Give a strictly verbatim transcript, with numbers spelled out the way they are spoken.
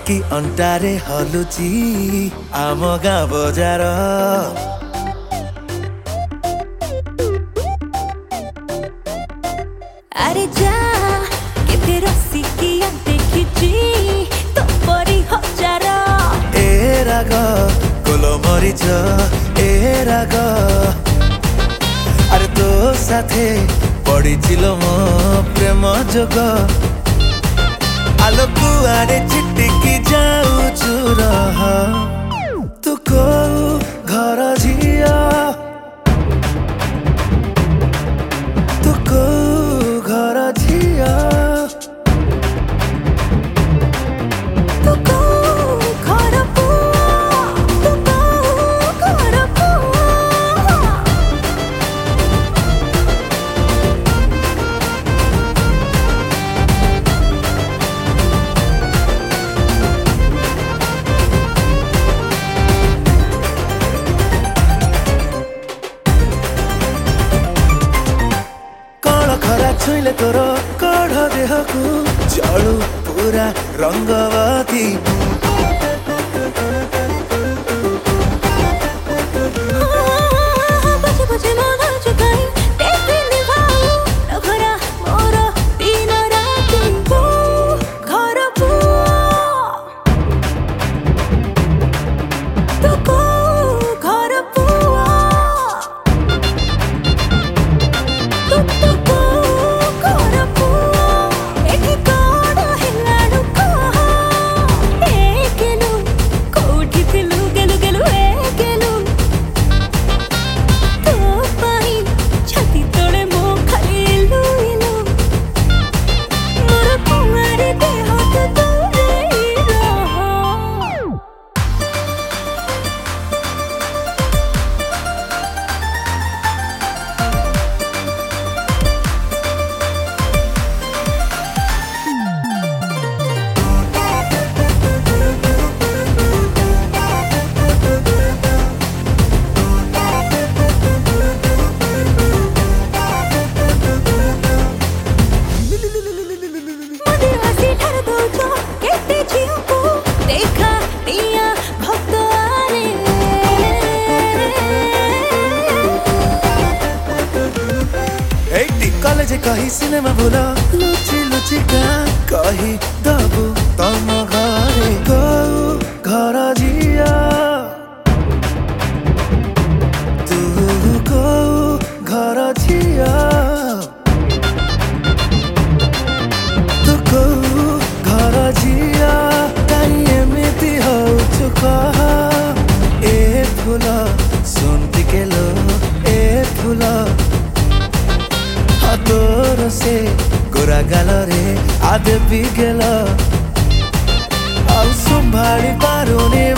कि अंटारे हलुची आम गाँ बजार। अरे जा केते रसिकिया देखिची तो परी हजार। ए राग गोलमरीच ए राग अरे तो साथे पड़ीचिलो मो प्रेम जोग। आलो कुआरे चिटिकी जाऊचु रह तू को घर झिया तू को घर झिया तू को घर पुआ तू को घर पुआ। छुईले तोर कढ़ देह को जलू पूरा रंगवती। कॉलेज कही सिनेमा भूला लुची लुची का कही दबू तम घरे गो घर झिया तू गो घर झिया तू गो घर झिया काई एमिति होचु कह। ए फूल सुन टिके लो ए फूल तोर से गोरा गाल रे आदे पी गेल आउ संभाली पारुनी